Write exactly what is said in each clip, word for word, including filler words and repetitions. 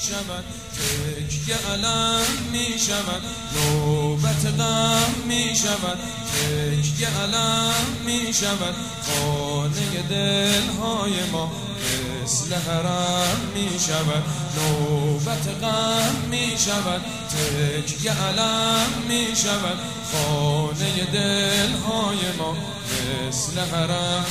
شود، تکیه علم می شود، نوبت غم می شود، تکیه علم می شود، خانه دلهای ما مثل حرم می شود، نوبت غم می شود، تکیه علم می شود، خانه دلهای ما مثل حرم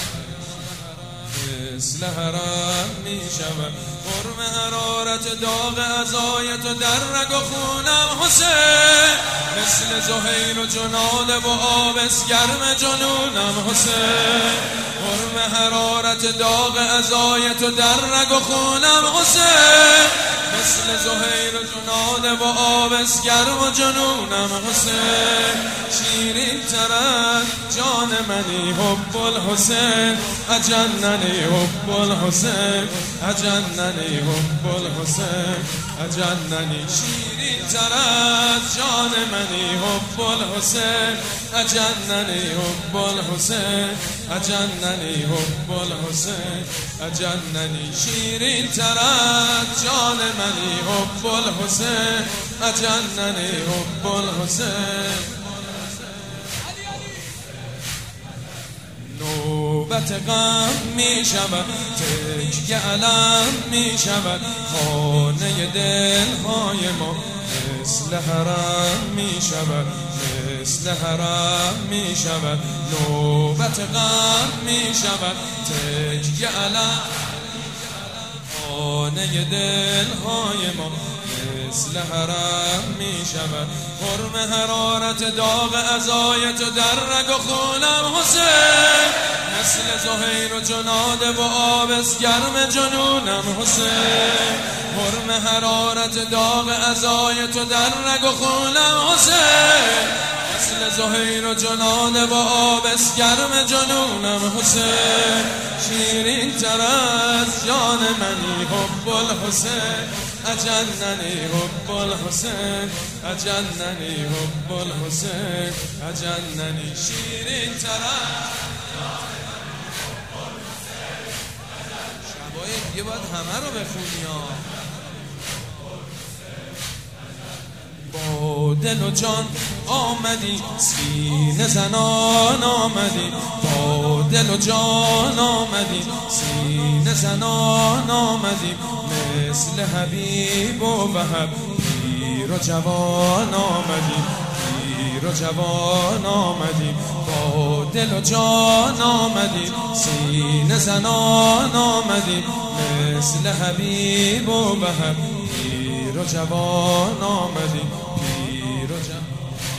مثل حرم می شود. قرم حرارت داغ عزای تو در رگ و خونم حسین، مثل زهیر و جناله و آبس گرم جنونم حسین، قرم حرارت داغ عزای تو در رگ و خونم حسین، مثل زهیر و جناله و آبس گرم و جنونم حسین، شیرین ترد جان منی حب الحسین، اجننی حب الحسین، اجننی حب الحسین، اجننی شیرین ترد جان منی حب الحسین، اجننی حب الحسین، اجننی حب الحسین، اجننی شیرین ترد جان منی حب الحسین، اجننی حب الحسین. نوبت غم می شود، تکیه علم می شود، خانه دلهای ما مثل حرم می شود، مثل حرم می شود، نوبت غم می شود، تکیه علم خانه دلهای ما مثل حرم می شود. قرم حرارت داغ عزای تو در رگ و خونم حسین، مثل زهیر و جناده و آبس گرم جنونم حسین، قرم حرارت داغ عزای تو در رگ و خونم حسین، مثل زهیر و جناده و آبس گرم جنونم حسین، شیرین تر از جان منی حب الحسین، اجننی حب الحسین، اجننی حب الحسین، اجننی شیرین تر از شبای دیگه باید همه رو بخونی ها. با دل و جان آمدی سینه زنان آمدی، با دل و جان آمدی سینه زنان آمدی، مثل حبیب و وهب پیر و جوان آمدی، پیر و جوان آمدی، با دل و جان آمدی سینه زنان آمدی، مثل حبیب و وهب پیر و جوان آمدی، پیر و جوان.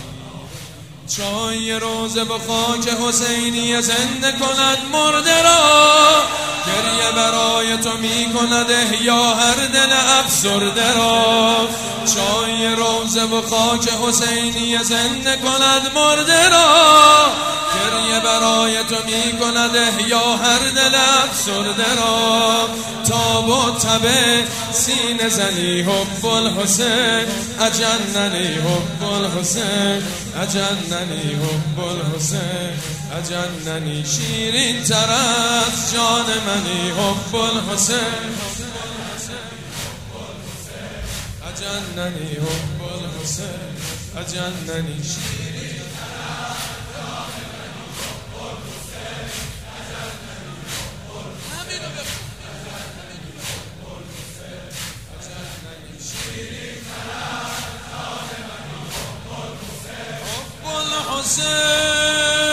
چای روزه با خاک حسینی زنده کند مرده را، گریه برای تو می کند احیا هر دل افسرده را، چای روزه و خاک حسینی زنده کند مرده را، گریه برای تو می کند احیا هر دل افسرده را، تاب و تب سینه زنی حب الحسین، اجننی حب الحسین، اجننی حب الحسین، اجننی شیرین تر از جان منی حب الحسین، اجننی حب الحسین، اجننی شیرین تر از جان منی حب الحسین، اجننی شیرین تر از جان منی حب الحسین، حب الحسین.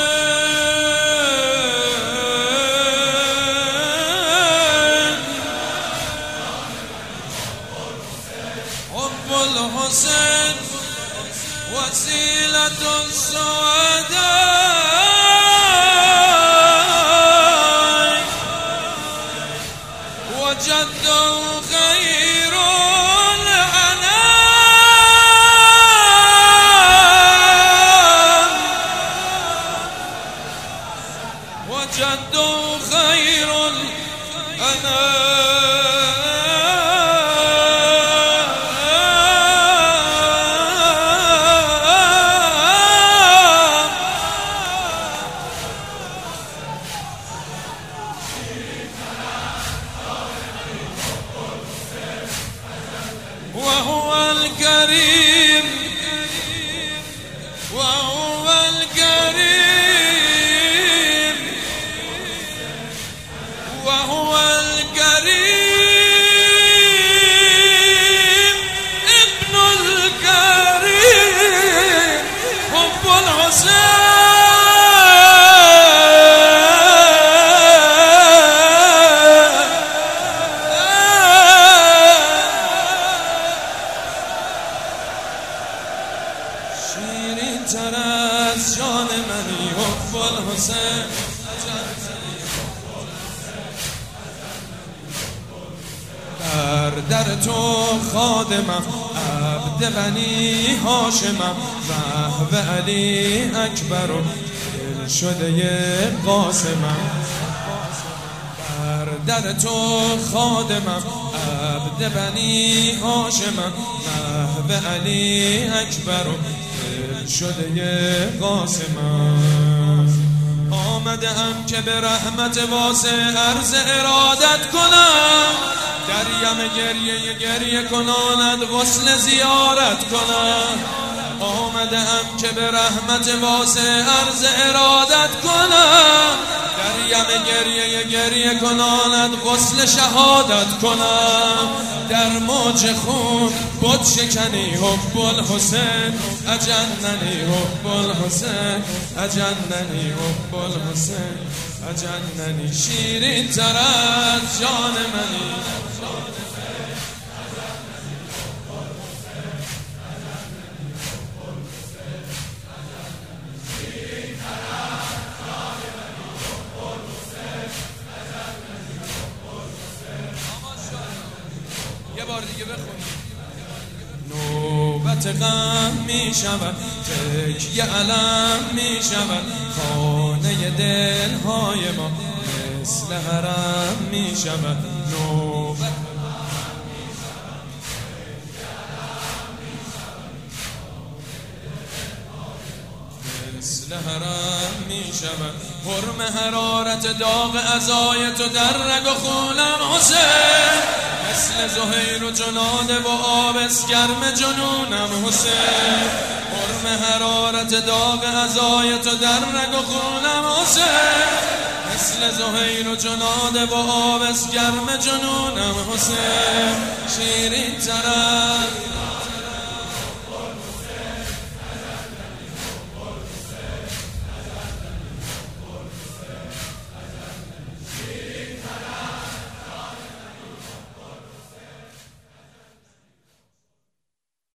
الحسين وسيلة السعداء وجده خير الأنام وجده خير الأنام الحسین در در تو خادمم عبد بنی هاشمم وهو علی اکبر و دل شده قاسمم در در تو خادمم عبد بنی هاشمم وهو علی اکبر و دل شده قاسمم آمدم که به رحمت واسع عرض ارادت کنم دریم گریه گریه کناند غسل زیارت کنم آمدم که به رحمت واسع عرض ارادت کنم دریم گریه گریه کناند غسل شهادت کنم در موج خون بت شکنی حب الحسین اجننی حب الحسین اجننی حب الحسین اجننی شیرین تر از جان منی یه بار دیگه بخونیم نوبت غم می شود تکیه علم می شود خانه دلهای ما مثل حرم می شود نوبت مثل حرم می شود حرم حرارت داغ عزای تو در رگ و خونم حسین مثل زهیر و جناده و آبس گرم جنونم حسین حرم حرارت داغ عزای تو در رگ و خونم حسین مثل زهیر و جناده و آبس گرم جنونم حسین شیرین تر